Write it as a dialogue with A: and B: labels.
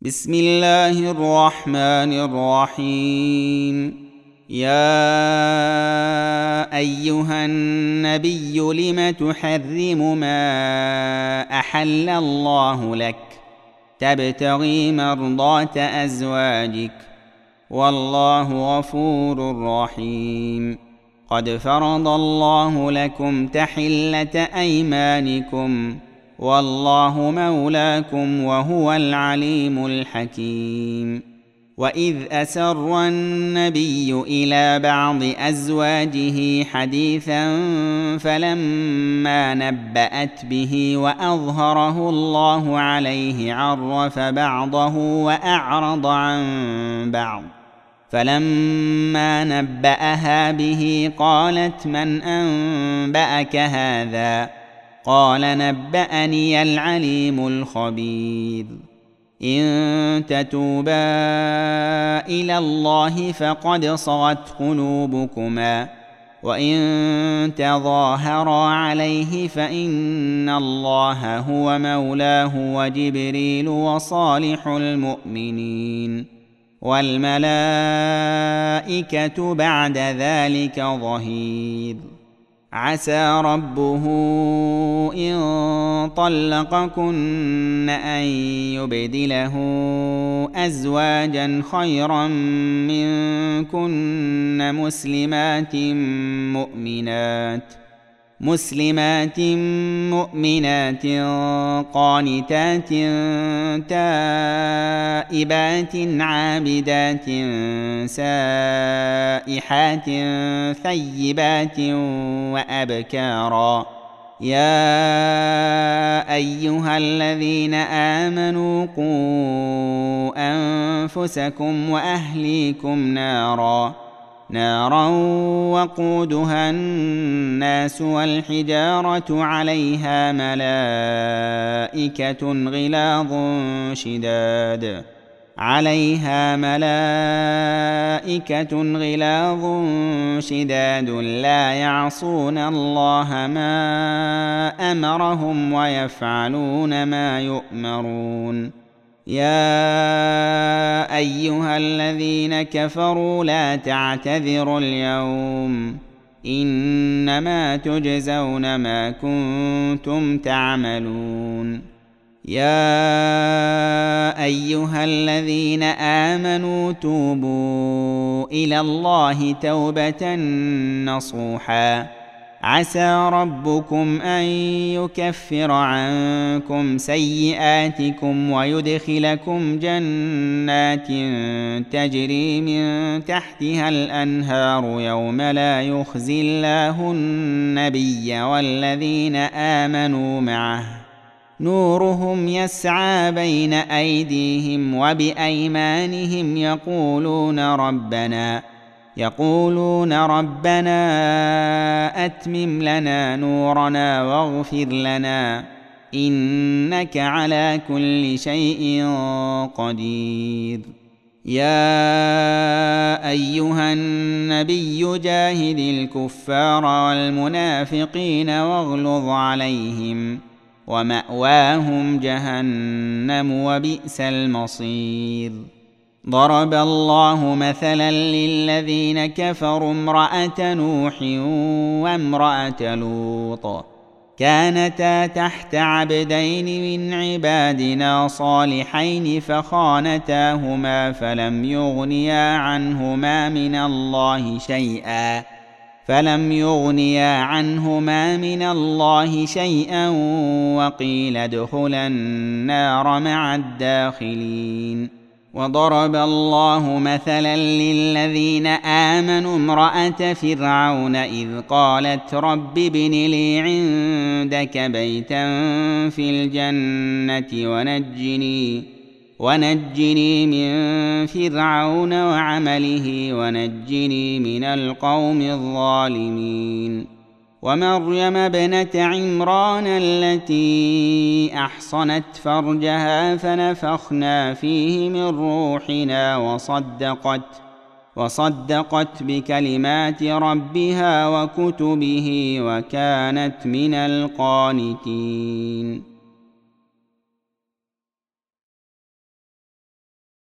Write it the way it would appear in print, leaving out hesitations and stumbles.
A: بسم الله الرحمن الرحيم. يا أيها النبي لم تحرم ما أحل الله لك تبتغي مرضات أزواجك والله غفور رحيم. قد فرض الله لكم تحلة أيمانكم والله مولاكم وهو العليم الحكيم. وإذ أسر النبي إلى بعض أزواجه حديثا فلما نبأت به وأظهره الله عليه عرف بعضه وأعرض عن بعض، فلما نبأها به قالت من أنبأك هذا؟ قال نبأني العليم الخبير. إن تتوبا إلى الله فقد صغت قلوبكما وإن تظاهرا عليه فإن الله هو مولاه وجبريل وصالح المؤمنين والملائكة بعد ذلك ظهير. عسى ربه إن طلقكن أن يبدله أزواجا خيرا منكن مسلمات مؤمنات قانتات تائبات عابدات سائحات ثيبات وأبكارا. يا أيها الذين آمنوا قوا أنفسكم وأهليكم نارا وقودها الناس والحجارة عليها ملائكة غلاظ شداد لا يعصون الله ما أمرهم ويفعلون ما يؤمرون. يا أيها الذين كفروا لا تعتذروا اليوم إنما تجزون ما كنتم تعملون. يا أيها الذين آمنوا توبوا إلى الله توبة نصوحا عسى ربكم أن يكفر عنكم سيئاتكم ويدخلكم جنات تجري من تحتها الأنهار يوم لا يخزي الله النبي والذين آمنوا معه نورهم يسعى بين أيديهم وبأيمانهم يقولون ربنا أتمم لنا نورنا واغفر لنا إنك على كل شيء قدير. يا أيها النبي جاهد الكفار والمنافقين واغلظ عليهم ومأواهم جهنم وبئس المصير. ضرب الله مثلا للذين كفروا امرأة نوح وامرأة لوط كانتا تحت عبدين من عبادنا صالحين فخانتاهما فلم يغنيا عنهما من الله شيئا وقيل ادخلا النار مع الداخلين. وضرب الله مثلا للذين آمنوا امرأة فرعون إذ قالت رب ابن لي عندك بيتا في الجنة ونجني من فرعون وعمله ونجني من القوم الظالمين. ومريم ابنة عمران التي أحصنت فرجها فنفخنا فيه من روحنا وصدقت بكلمات ربها وكتبه وكانت من القانتين.